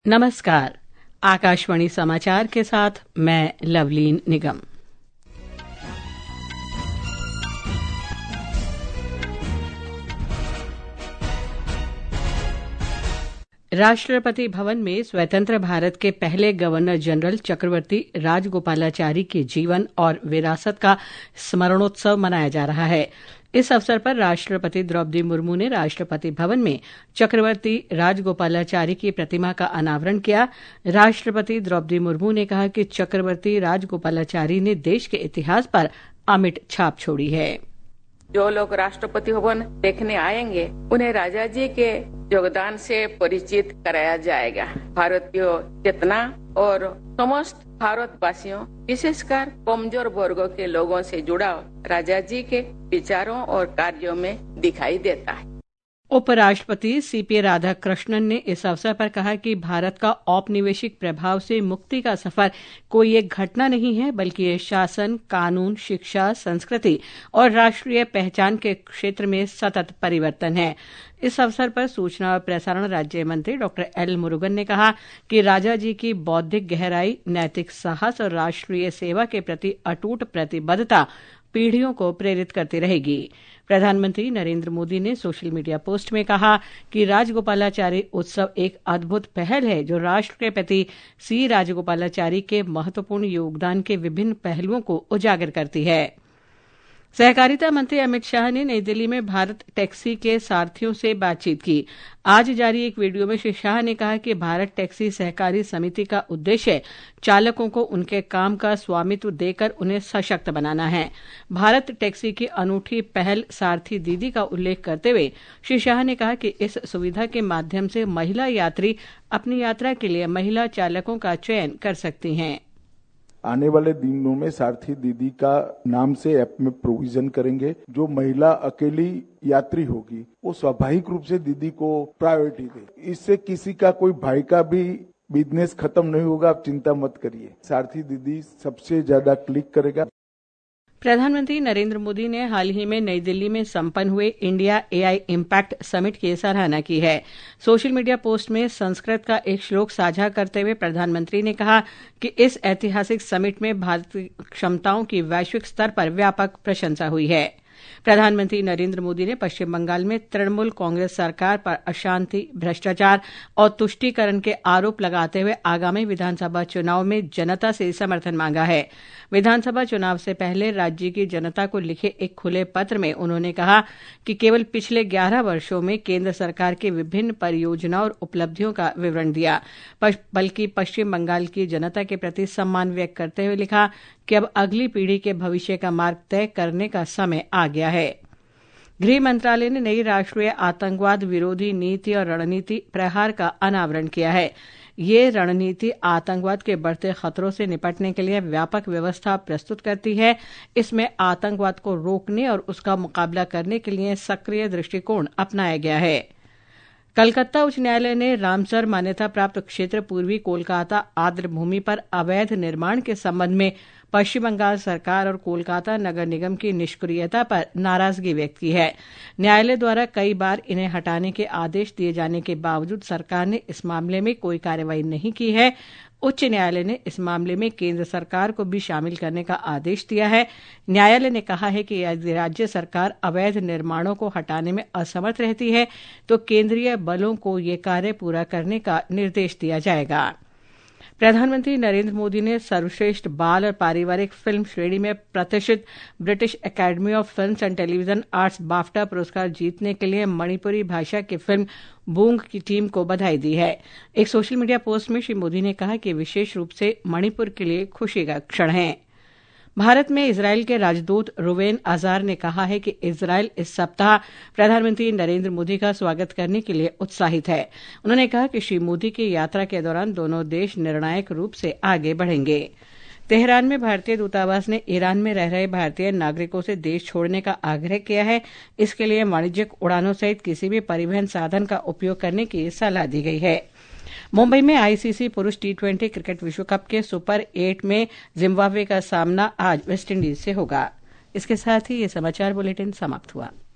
नमस्कार। आकाशवाणी समाचार के साथ मैं लवलीन निगम। राष्ट्रपति भवन में स्वतंत्र भारत के पहले गवर्नर जनरल चक्रवर्ती राजगोपालाचारी के जीवन और विरासत का स्मरणोत्सव मनाया जा रहा है। इस अवसर पर राष्ट्रपति द्रौपदी मुर्मू ने राष्ट्रपति भवन में चक्रवर्ती राजगोपालाचारी की प्रतिमा का अनावरण किया। राष्ट्रपति द्रौपदी मुर्मू ने कहा कि चक्रवर्ती राजगोपालाचारी ने देश के इतिहास पर अमिट छाप छोड़ी है। जो लोग राष्ट्रपति भवन देखने आएंगे उन्हें राजा जी के योगदान से परिचित कराया जाएगा। भारतीय चेतना और समस्त भारतवासियों विशेषकर कमजोर वर्गों के लोगों से जुड़ाव राजा जी के विचारों और कार्यों में दिखाई देता है। उपराष्ट्रपति सीपी राधाकृष्णन ने इस अवसर पर कहा कि भारत का औपनिवेशिक प्रभाव से मुक्ति का सफर कोई एक घटना नहीं है, बल्कि ये शासन, कानून, शिक्षा, संस्कृति और राष्ट्रीय पहचान के क्षेत्र में सतत परिवर्तन है। इस अवसर पर सूचना और प्रसारण राज्य मंत्री डॉक्टर एल मुरुगन ने कहा कि राजा जी की बौद्धिक गहराई, नैतिक साहस और राष्ट्रीय सेवा के प्रति अटूट प्रतिबद्धता पीढ़ियों को प्रेरित करती रहेगी। प्रधानमंत्री नरेंद्र मोदी ने सोशल मीडिया पोस्ट में कहा कि राजगोपालाचारी उत्सव एक अद्भुत पहल है जो राष्ट्र के प्रति सी राजगोपालाचारी के महत्वपूर्ण योगदान के विभिन्न पहलुओं को उजागर करती है। सहकारिता मंत्री अमित शाह ने नई दिल्ली में भारत टैक्सी के सारथियों से बातचीत की। आज जारी एक वीडियो में श्री शाह ने कहा कि भारत टैक्सी सहकारी समिति का उद्देश्य चालकों को उनके काम का स्वामित्व देकर उन्हें सशक्त बनाना है। भारत टैक्सी की अनूठी पहल सारथी दीदी का उल्लेख करते हुए श्री शाह ने कहा कि इस सुविधा के माध्यम से महिला यात्री अपनी यात्रा के लिए महिला चालकों का चयन कर सकती हैं। आने वाले दिनों में सारथी दीदी का नाम से ऐप में प्रोविजन करेंगे। जो महिला अकेली यात्री होगी वो स्वाभाविक रूप से दीदी को प्रायोरिटी दे। इससे किसी का कोई भाई का भी बिजनेस खत्म नहीं होगा, आप चिंता मत करिए। सारथी दीदी सबसे ज्यादा क्लिक करेगा। प्रधानमंत्री नरेंद्र मोदी ने हाल ही में नई दिल्ली में संपन्न हुए इंडिया एआई इम्पैक्ट समिट की सराहना की है। सोशल मीडिया पोस्ट में संस्कृत का एक श्लोक साझा करते हुए प्रधानमंत्री ने कहा कि इस ऐतिहासिक समिट में भारतीय क्षमताओं की वैश्विक स्तर पर व्यापक प्रशंसा हुई है। प्रधानमंत्री नरेंद्र मोदी ने पश्चिम बंगाल में तृणमूल कांग्रेस सरकार पर अशांति, भ्रष्टाचार और तुष्टीकरण के आरोप लगाते हुए आगामी विधानसभा चुनाव में जनता से समर्थन मांगा है। विधानसभा चुनाव से पहले राज्य की जनता को लिखे एक खुले पत्र में उन्होंने कहा कि केवल पिछले 11 वर्षों में केंद्र सरकार की विभिन्न परियोजनाओं और उपलब्धियों का विवरण दिया, बल्कि पश्चिम बंगाल की जनता के प्रति सम्मान व्यक्त करते हुए लिखा कि अब अगली पीढ़ी के भविष्य का मार्ग तय करने का समय आ गया है। गृह मंत्रालय ने नई राष्ट्रीय आतंकवाद विरोधी नीति और रणनीति प्रहार का अनावरण किया है। ये रणनीति आतंकवाद के बढ़ते खतरों से निपटने के लिए व्यापक व्यवस्था प्रस्तुत करती है। इसमें आतंकवाद को रोकने और उसका मुकाबला करने के लिए सक्रिय दृष्टिकोण अपनाया गया है। कलकत्ता उच्च न्यायालय ने रामसर मान्यता प्राप्त क्षेत्र पूर्वी कोलकाता आर्द्र भूमि पर अवैध निर्माण के संबंध में पश्चिम बंगाल सरकार और कोलकाता नगर निगम की निष्क्रियता पर नाराजगी व्यक्त की है। न्यायालय द्वारा कई बार इन्हें हटाने के आदेश दिए जाने के बावजूद सरकार ने इस मामले में कोई कार्रवाई नहीं की है। उच्च न्यायालय ने इस मामले में केंद्र सरकार को भी शामिल करने का आदेश दिया है। न्यायालय ने कहा है कि यदि राज्य सरकार अवैध निर्माणों को हटाने में असमर्थ रहती है तो केंद्रीय बलों को ये कार्य पूरा करने का निर्देश दिया जाएगा। प्रधानमंत्री नरेंद्र मोदी ने सर्वश्रेष्ठ बाल और पारिवारिक फिल्म श्रेणी में प्रतिष्ठित British academy of films and television arts BAFTA पुरस्कार जीतने के लिए मणिपुरी भाषा की फिल्म बूंग की टीम को बधाई दी है। एक सोशल मीडिया पोस्ट में श्री मोदी ने कहा कि विशेष रूप से मणिपुर के लिए खुशी का क्षण है। भारत में इजरायल के राजदूत रुवेन अजार ने कहा है कि इजरायल इस सप्ताह प्रधानमंत्री नरेंद्र मोदी का स्वागत करने के लिए उत्साहित है। उन्होंने कहा कि श्री मोदी की यात्रा के दौरान दोनों देश निर्णायक रूप से आगे बढ़ेंगे। तेहरान में भारतीय दूतावास ने ईरान में रह रहे भारतीय नागरिकों से देश छोड़ने का आग्रह किया है। इसके लिए वाणिज्यिक उड़ानों सहित किसी भी परिवहन साधन का उपयोग करने की सलाह दी गई है। मुंबई में आईसीसी पुरुष टी20 क्रिकेट विश्व कप के सुपर 8 में जिम्बाब्वे का सामना आज वेस्टइंडीज से होगा। इसके साथ ही ये समाचार बुलेटिन समाप्त हुआ।